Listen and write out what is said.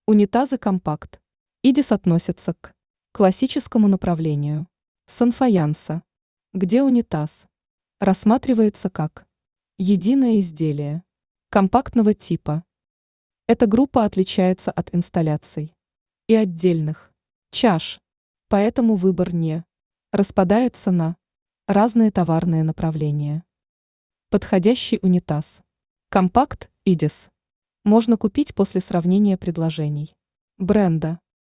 Унитазы компакт. ИДИС относятся к классическому направлению. Санфаянса, где унитаз рассматривается как единое изделие компактного типа. Эта группа отличается от инсталляций и отдельных чаш, поэтому выбор не распадается на разные товарные направления. Подходящий унитаз. Компакт ИДИС можно купить после сравнения предложений бренда.